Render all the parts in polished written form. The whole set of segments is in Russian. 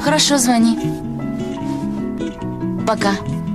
Хорошо, звони. Пока.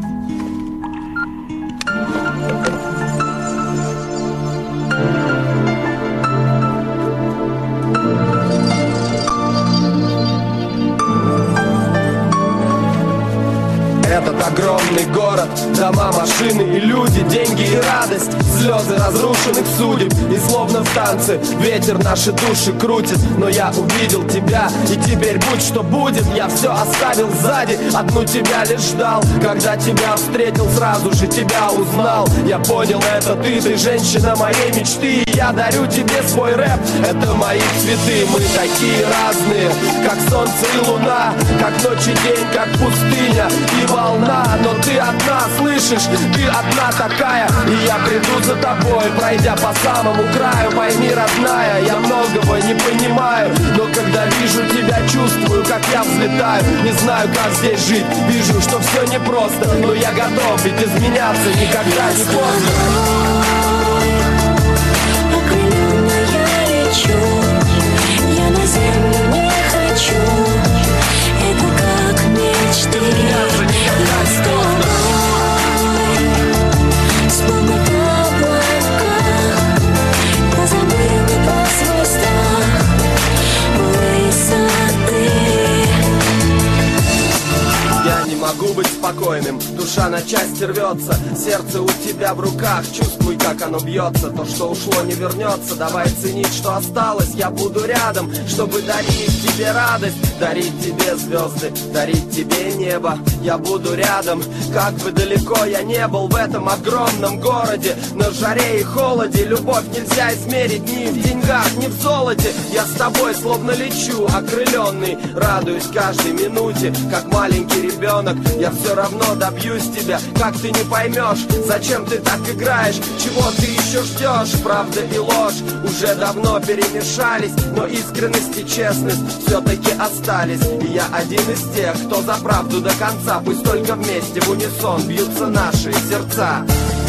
Этот огромный город, дома, машины и люди, деньги и радость, слезы разрушенных судеб. И словно в танце ветер наши души крутит. Но я увидел тебя, и теперь будь что будет. Я все оставил сзади, одну тебя лишь ждал. Когда тебя встретил, сразу же тебя узнал. Я понял, это ты женщина моей мечты. И я дарю тебе свой рэп, это мои цветы. Мы такие разные, как солнце и луна, как ночь и день, как пустыня и волна. Но ты одна, слышишь, ты одна такая. И я приду за тобой, пройдя по самому краю. Пойми, родная, я многого не понимаю, но когда вижу тебя, чувствую, как я взлетаю. Не знаю, как здесь жить, вижу, что все непросто, но я готов, ведь изменяться никогда не поздно. Я на землю не хочу. Это как мечты. Я с тобой, словно в облаках. Я забыла про свой страх высоты. Я не могу быть спокойным, душа на части рвется. Сердце у тебя в руках, чувствуй, как оно бьется. То, что ушло, не вернется, давай ценить, что осталось. Я буду рядом, чтобы дарить тебе радость, дарить тебе звезды, дарить тебе небо. Я буду рядом, как бы далеко я не был в этом огромном городе. На жаре и холоде любовь нельзя измерить ни в деньгах, ни в золоте. Я с тобой словно лечу, окрыленный, радуюсь каждой минуте, как маленький ребенок. Я все равно добьюсь тебя, как ты не поймешь, зачем ты так играешь, чего ты еще ждешь. Правда и ложь уже давно перемешались, но искренность и честность все-таки остались. И я один из тех, кто за правду до конца. Пусть только вместе в унисон бьются наши сердца.